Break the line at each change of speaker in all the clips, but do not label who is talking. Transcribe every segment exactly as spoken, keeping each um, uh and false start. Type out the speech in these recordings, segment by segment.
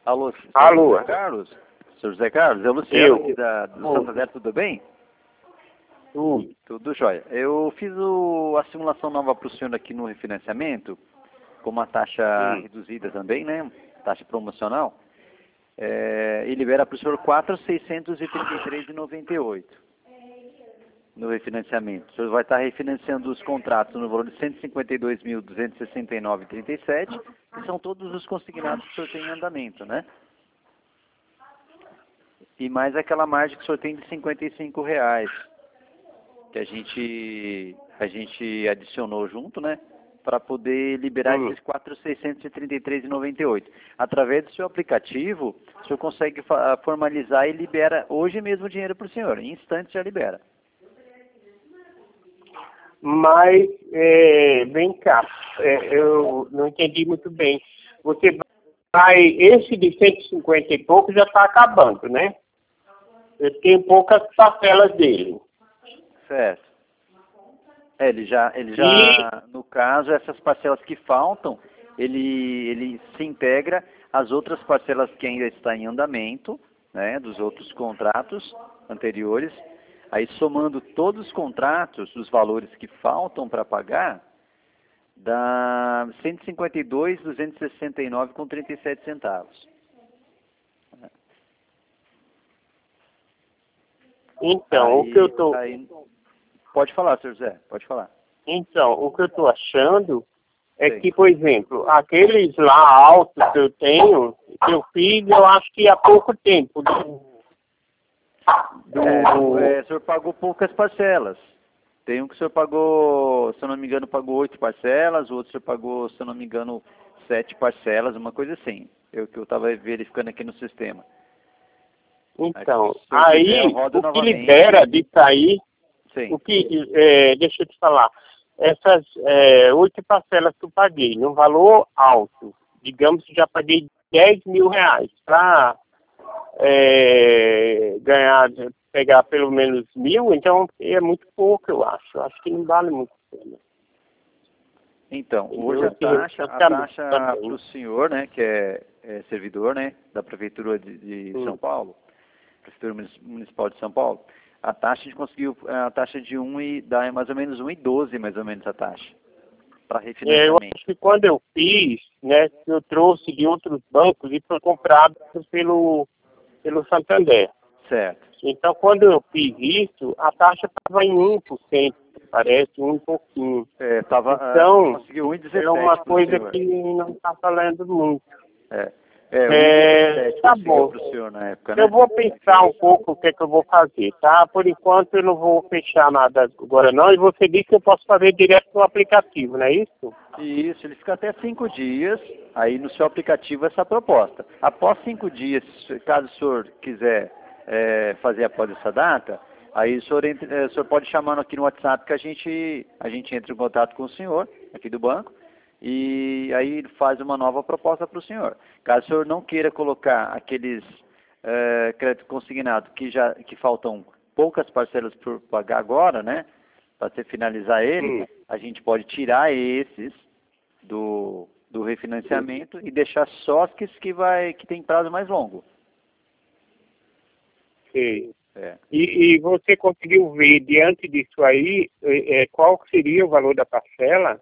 Alô, senhor
Alô.
José Carlos? Senhor José Carlos, é o Luciano
Eu.
aqui da, do
Oi.
Santander, tudo bem?
Tudo.
Tudo jóia. Eu fiz o, a simulação nova para o senhor aqui no refinanciamento, com uma taxa
Hum.
reduzida também, né? Taxa promocional. É, e libera para o senhor quatro mil seiscentos e trinta e três reais e noventa e oito centavos no refinanciamento. O senhor vai estar refinanciando os contratos no valor de cento e cinquenta e dois mil, duzentos e sessenta e nove reais e trinta e sete centavos, que são todos os consignados que o senhor tem em andamento, né? E mais aquela margem que o senhor tem de cinquenta e cinco reais, que a gente, a gente adicionou junto, né? Para poder liberar
Hum.
esses quatro mil seiscentos e trinta e três reais e noventa e oito centavos. Através do seu aplicativo, o senhor consegue fa- formalizar e libera hoje mesmo o dinheiro para o senhor. Em instantes já libera.
Mas, é, vem cá, é, eu não entendi muito bem. Você vai, esse de cento e cinquenta e pouco já está acabando, né? Eu tenho poucas parcelas dele.
Certo. É, ele já, ele já,
E,
no caso, essas parcelas que faltam, ele, ele se integra às outras parcelas que ainda estão em andamento, né, dos outros contratos anteriores. Aí, somando todos os contratos, os valores que faltam para pagar, dá cento e cinquenta e dois mil, duzentos e sessenta e nove reais com trinta e sete centavos.
então, o que eu
Aí,
tô,
aí, pode falar, senhor José, pode falar.
então, o que eu tô achando é
Sim.
que, por exemplo, aqueles lá altos que eu tenho, que eu fiz, eu acho que há pouco tempo, do, do
É, é, o senhor pagou poucas parcelas. Tem um que o senhor pagou, se eu não me engano, pagou oito parcelas, o outro o senhor pagou, se eu não me engano, sete parcelas, uma coisa assim. Eu que eu estava verificando aqui no sistema. Aí, se
então,
o senhor quiser, eu
aí,
rodo
o que
novamente.
libera de sair,
Sim,
o que, é, deixa eu te falar, essas é, oito parcelas que eu paguei, num valor alto, digamos que já paguei dez mil reais para é, ganhar, pegar pelo menos mil, então é muito pouco, eu acho. Eu acho que não vale muito a pena.
então, hoje
Entendeu?
a taxa, a
Também,
taxa para
também.
o senhor, né, que é, é servidor, né, da Prefeitura de, de São
Hum.
Paulo, Prefeitura Munis- Municipal de São Paulo, a taxa a gente conseguiu, a taxa de um e dá mais ou menos um e doze mais ou menos a taxa, para
É, eu
refinanciamento.
acho que quando eu fiz, né, eu trouxe de outros bancos e foi comprado pelo, pelo Santander.
Certo.
Então, quando eu fiz isso, a taxa estava em um por cento, parece, um pouquinho.
É, tava, ah,
Então,
conseguiu
é uma
um vírgula dezessete para o
coisa
senhor.
que não está falando muito.
É, é
É,
um vírgula dezessete
tá
conseguiu
bom.
para o senhor na época,
Eu
né?
vou pensar um pouco o que é que eu vou fazer, tá? Por enquanto eu não vou fechar nada agora não. E você disse que eu posso fazer direto no aplicativo, não é isso?
E isso, ele fica até cinco dias, aí no seu aplicativo essa proposta. Após cinco dias, caso o senhor quiser é, fazer após essa data, aí o senhor, entre, é, o senhor pode chamar aqui no WhatsApp que a gente, a gente entra em contato com o senhor, aqui do banco, e aí faz uma nova proposta para o senhor. Caso o senhor não queira colocar aqueles é, crédito consignado que já que faltam poucas parcelas por pagar agora, né, para você finalizar ele,
Hum,
a gente pode tirar esses do, do refinanciamento e deixar só os que, que, vai, que tem prazo mais longo.
sei.
É.
E, e você conseguiu ver, diante disso aí, é, é, qual seria o valor da parcela?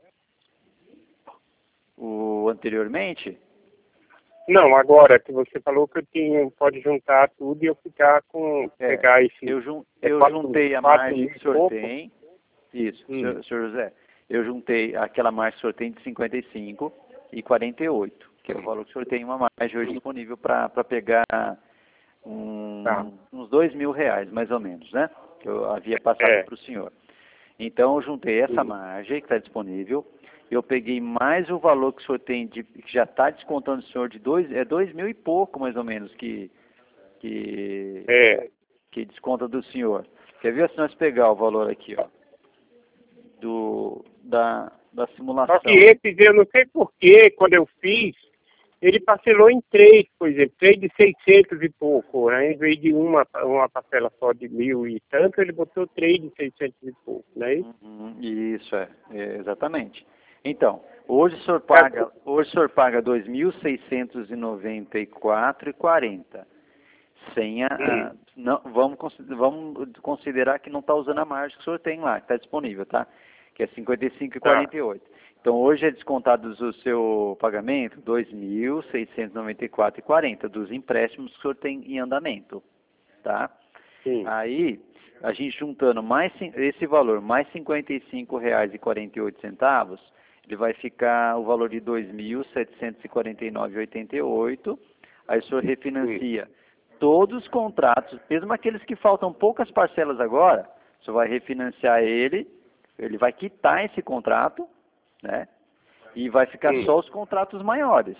O anteriormente,
Não, agora que você falou que eu tinha, pode juntar tudo e eu ficar com,
é,
pegar esse,
eu, jun,
é
eu
quatro,
juntei a
quatro
margem
mil
que
e
o senhor
pouco?
tem, isso,
Hum,
senhor, senhor José, eu juntei aquela margem que o senhor tem de cinquenta e cinco e quarenta e oito, que é o valor que o senhor tem uma margem hoje disponível para pegar
tá.
um, uns dois mil reais, mais ou menos, né? Que eu havia passado
É.
para o senhor. Então, eu juntei essa
Hum,
margem que está disponível, eu peguei mais o valor que o senhor tem, de, que já está descontando o senhor de dois, é dois mil e pouco, mais ou menos, que, que,
é.
que desconta do senhor. Quer ver se nós pegar o valor aqui, ó, do, da, da
Só que
simulação.
esses, eu não sei porquê, quando eu fiz, ele parcelou em três, por exemplo, três de seiscentos e pouco, né? Em vez de uma, uma parcela só de mil e tanto, ele botou três de seiscentos e pouco, não é isso?
Uhum, isso, é, é, exatamente. Então, hoje o senhor paga, hoje o senhor paga dois mil seiscentos e noventa e quatro reais e quarenta centavos. Sem a, a não, vamos, vamos considerar que não está usando a margem que o senhor tem lá, que está disponível, tá? Que é cinquenta e cinco reais e quarenta e oito centavos. Então, hoje é descontado do seu pagamento dois mil seiscentos e noventa e quatro reais e quarenta centavos dos empréstimos que o senhor tem em andamento, tá?
Sim.
Aí, a gente juntando mais esse valor, mais cinquenta e cinco reais e quarenta e oito centavos, ele vai ficar o valor de dois mil setecentos e quarenta e nove reais e oitenta e oito centavos. Aí o senhor refinancia Sim. todos os contratos, mesmo aqueles que faltam poucas parcelas agora, o senhor vai refinanciar ele, ele vai quitar esse contrato, né? E vai ficar
Sim.
só os contratos maiores.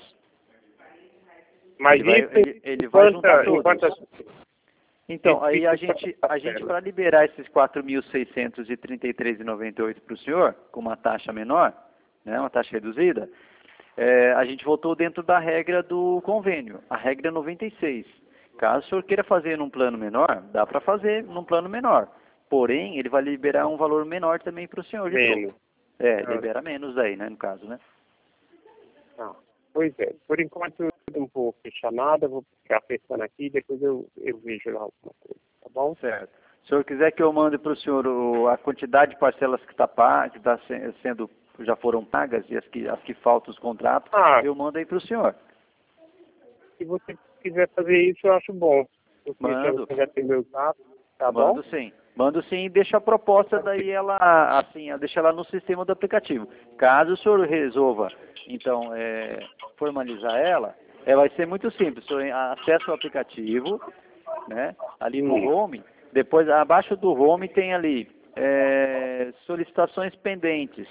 Mas
ele
isso
vai, ele, ele vai juntar todos.
Enquanto...
Então, aí a gente, a gente para liberar esses quatro mil seiscentos e trinta e três reais e noventa e oito centavos para o senhor, com uma taxa menor, né, uma taxa reduzida, é, a gente voltou dentro da regra do convênio, a regra noventa e seis. Caso o senhor queira fazer num plano menor, dá para fazer num plano menor. Porém, ele vai liberar um valor menor também para o senhor.
Menos.
É, libera menos aí, né, no caso, né?
Ah, pois é. Por enquanto, eu não vou fechar nada, vou ficar pensando aqui, depois eu, eu vejo lá alguma coisa, tá bom?
Certo. Se o senhor quiser que eu mande para o senhor o, a quantidade de parcelas que está que tá sendo, já foram pagas e as que, as que faltam os contratos,
ah,
eu mando aí para o senhor.
Se você quiser fazer isso, eu acho bom. Porque
Mando.
você já tem meus dados, tá
Mando
bom?
sim. Mando sim e deixa a proposta, daí ela, assim, deixa ela no sistema do aplicativo. Caso o senhor resolva, então, é, formalizar ela, é, vai ser muito simples. O senhor acessa o aplicativo, né, ali no
Sim.
home, depois abaixo do home tem ali é, solicitações pendentes.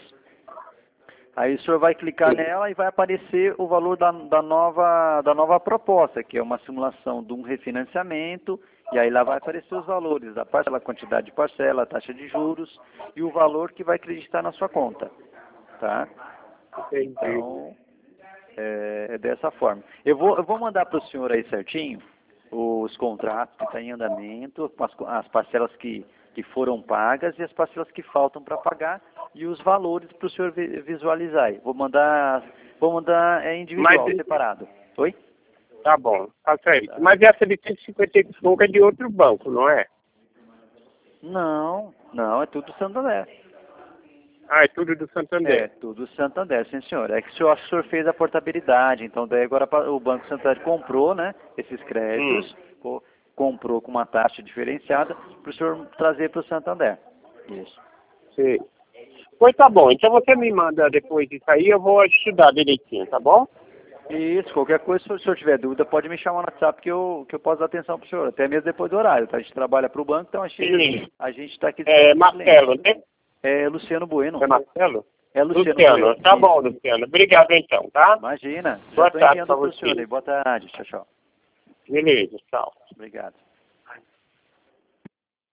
Aí o senhor vai clicar nela e vai aparecer o valor da, da, nova, da nova proposta, que é uma simulação de um refinanciamento, e aí lá vai aparecer os valores da parcela, a quantidade de parcela, a taxa de juros e o valor que vai acreditar na sua conta, tá?
Entendi.
Então, é, é dessa forma. Eu vou, eu vou mandar para o senhor aí certinho os contratos que estão em andamento, as, as parcelas que, que foram pagas e as parcelas que faltam para pagar e os valores para o senhor visualizar. Vou mandar, vou mandar é, individual, Mas, separado. Oi?
Tá bom, tá certo. Tá. Mas essa de cento e cinquenta e cinco é de outro banco, não é?
Não, não, é tudo Santander.
Ah, é tudo do Santander.
É, tudo Santander, sim senhor. É que o senhor, acho que o senhor fez a portabilidade, então daí agora o Banco Santander comprou, né, esses créditos, hum. comprou com uma taxa diferenciada para o senhor trazer para o Santander. Isso.
Sim. Pois tá bom, então você me manda depois disso aí, eu vou estudar direitinho, tá bom?
Isso, qualquer coisa, se o senhor tiver dúvida, pode me chamar no WhatsApp que eu, que eu posso dar atenção para o senhor, até mesmo depois do horário, tá? A gente trabalha para o banco, então a gente a está aqui...
É Marcelo, né?
É Luciano Bueno.
É Marcelo?
É Luciano,
Luciano.
Bueno.
Tá bom, Luciano. Obrigado então, tá?
Imagina.
Boa
Já
tarde
para
você.
o senhor aí. Boa tarde. Tchau, tchau.
Beleza, tchau.
Obrigado.